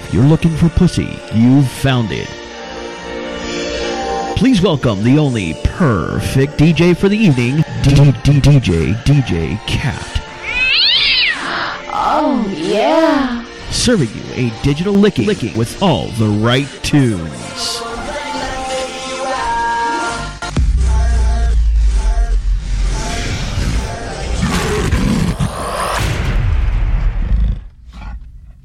If you're looking for pussy, you've found it. Please welcome the only perfect DJ for the evening, DJ Cat. Oh, yeah. Serving you a digital licking with all the right tunes.